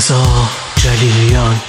رضا جلیلیان.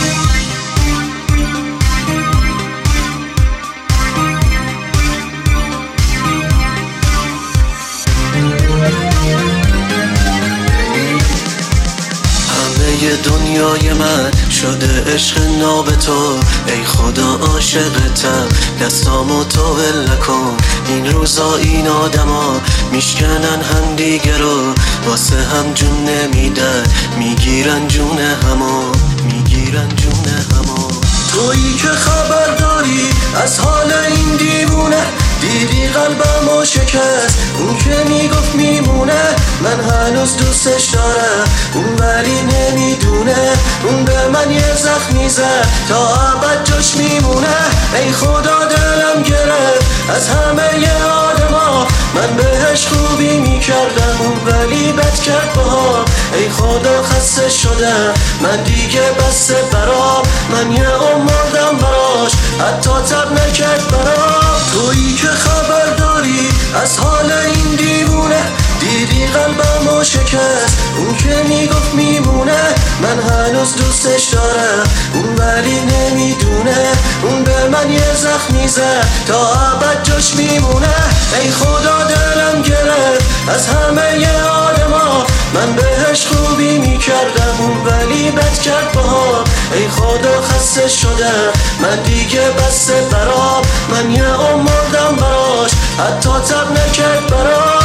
همه دنیای من شده عشق ناب تو، ای خدا عاشقتم، دستامو تو ول نکن. این روزا این آدما میشکنن هم دیگه رو، واسه هم جون نمیدن، میگیرن جون همو، میگیرن جون همو. تویی که خبر داری از حال این دیوونه، دیدی قلبمو شکست اون که میگفت میمونه. من هنوز دوستش دارم اون ولی نمیدونه، اون به من یه زخمی زد تا ابد جاش میمونه. ای خدا دلم گرفت از همه ی آدما، من بهش خوبی میکردم اون ولی بد کرد باها. ای خدا خسته شدم من دیگه بسته برام، من یه مردم براش حتی تب نکرد برام. تویی که خبر داری از حال این دیوونه، دیدی قلبمو شکست اون که میگفت میمونه. من هنوز دوستش دارم اون ولی نمیدونه، اون به من یه زخمی زد تا ابد جاش میمونه. ای خدا دلم گرفت از همه ی آدما، من بهش خوبی میکردم اون ولی بد کرد باها. ای خدا خسته شدم من دیگه بسته برام، من یه مردم براش حتی تب نکرد برام.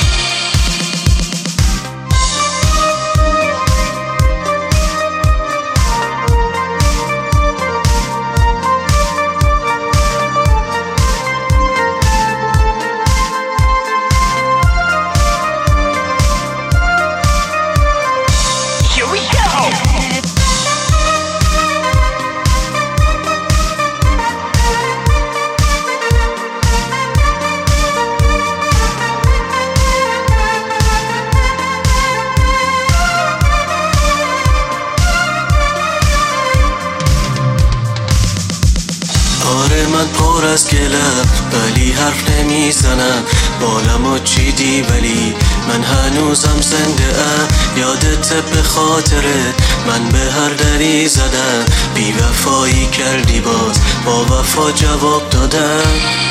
آره من پر از گلم ولی حرف نمیزنم، بالمو چیدی ولی من هنوزم زنده ام. یادت به خاطرت من به هر دری زدم، بی وفایی کردی باز با وفا جواب دادم.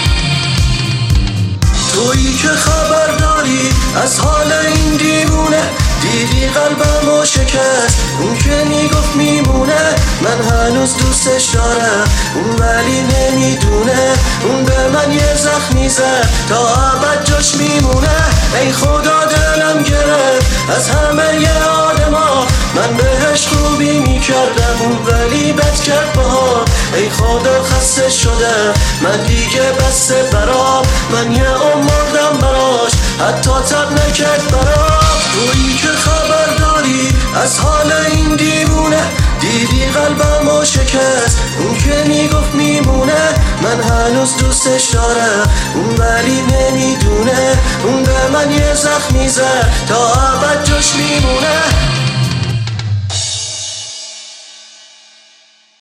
تویی که خبر داری از حال این دیوونه، دیدی قلبمو شکست اون که میگفت میمونه. من هنوز دوستش دارم اون ولی نمیدونه، اون به من یه زخمی زد تا ابد جاش میمونه. ای خدا دلم گرفت از همه ی آدما، من بهش خوبی میکردم اون ولی بد کرد باها. ای خدا خسته شدم من دیگه بسته برام، من یه مردم براش حتی تب نکرد برام. تویی که خبر داری از حال این دیوونه، دیدی قلبمو شکست اون که میگفت میمونه. من هنوز دوستش دارم اون ولی نمیدونه، اون به من یه زخمی زد تا ابد جاش میمونه.